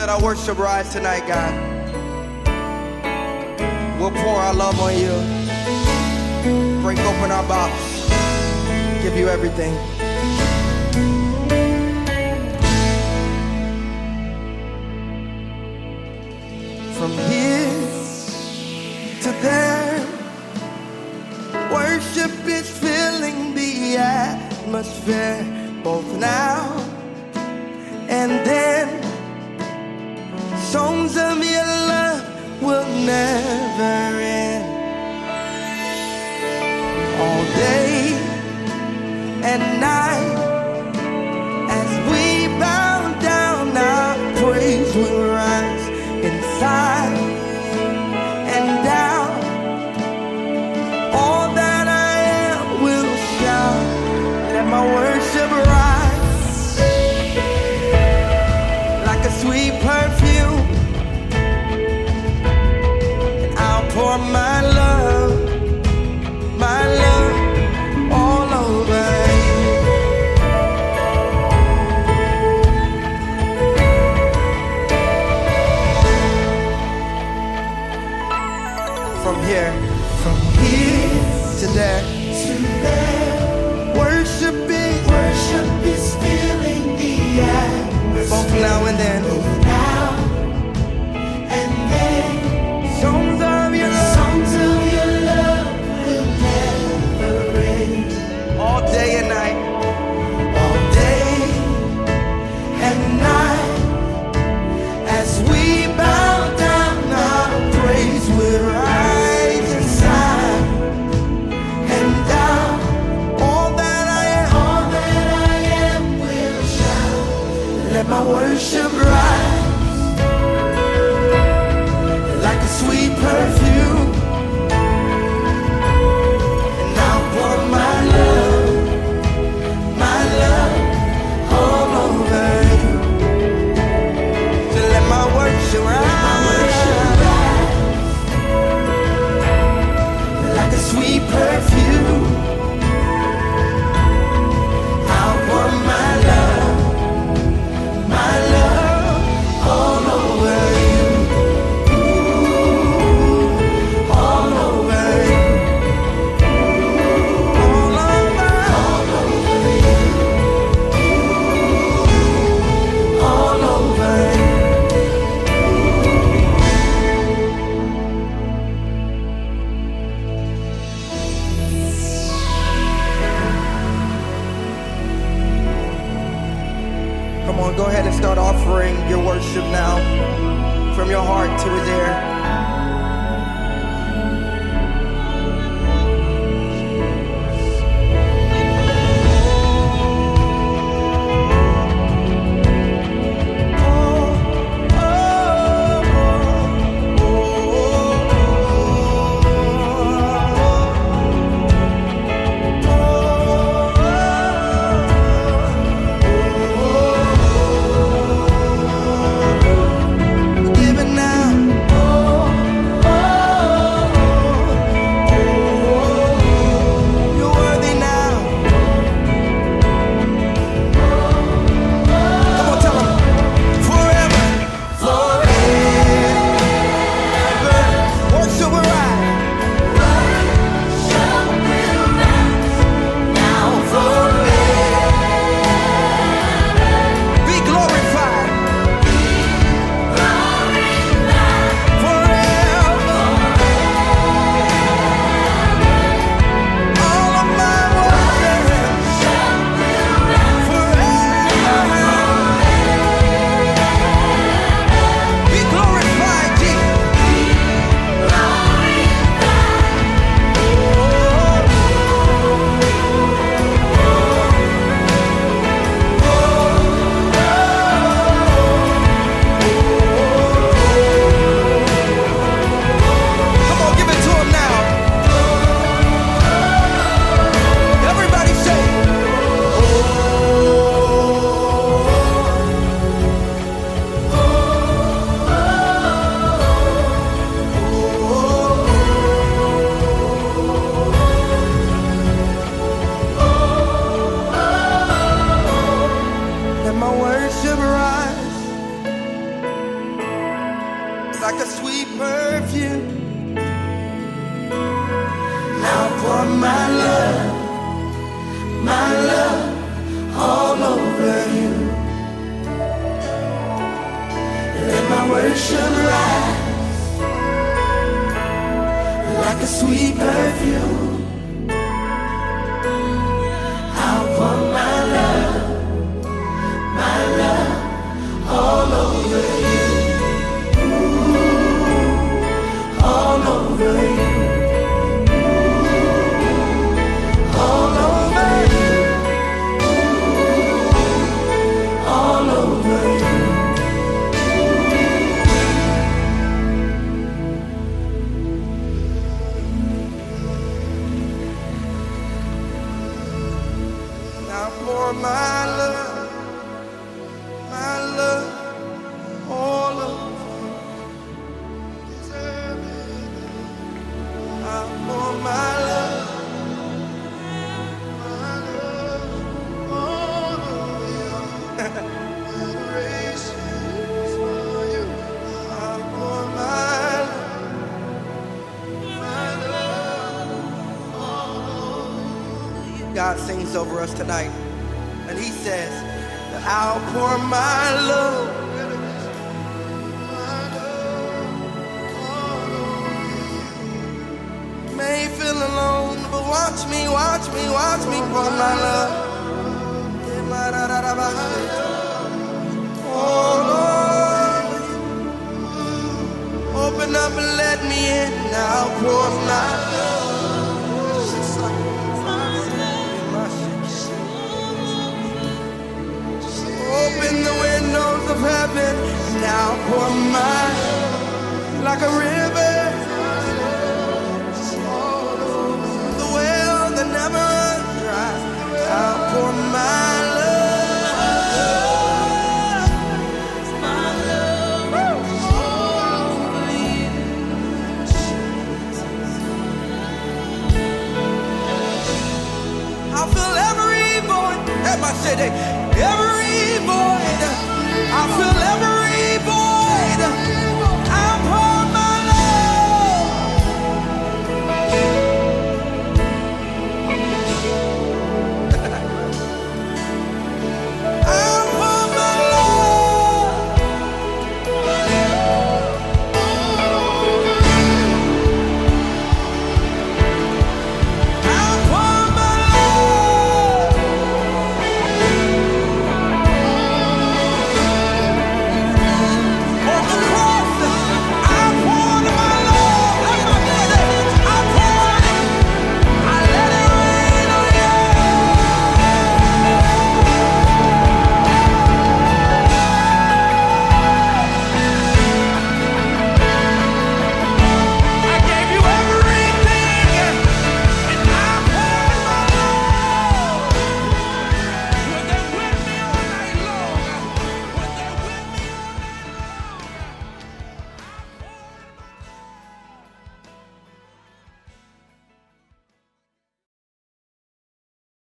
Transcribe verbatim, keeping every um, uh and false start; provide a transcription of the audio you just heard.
Let our worship rise tonight, God. We'll pour our love on you. Break open our box. Give you everything. From here to there, worship is filling the atmosphere, both now and then. Songs of your love will never end. All day and night, as we bow down, our praise will rise inside and down. All that I am will shout. Let my worship rise like a sweet perfume. And I'll pour my love, my love all over you. From here, from here to there, to there, worship is, worship is filling the atmosphere, both now and then, both now and then. Songs of your love, songs of your love will never end. All day and night, all day and night, as we bow down, our praise will rise inside and down. All that I am, all that I am will shout. Let my worship rise like a sweet perfume. And I'll pour my love, my love all over you. So let my worship rise like a sweet perfume. I'll pour my love, my love all over you. Ooh, all over you. All over, all over you. Ooh, all over you. Come on, go ahead and start offering your worship now, from your heart to his ear. Give it now. worship rise like a sweet perfume. I'll pour my love, my love all over you, Ooh, all over you. For my love, my love, all of you deserve it. I'm for my love, my love, all of you. Adoration is for you. I'm for my love, my love, all of you. God sings over us tonight. And he says that I'll pour my love, my love all over you. May feel alone, but watch me, watch me, watch me pour my love all over you. Open up and let me in. I'll pour my love. Open the windows of heaven, now pour mine like a river. The well that never runs dry. I'll pour my love, my love all over you. I feel every void at my city, every void. I feel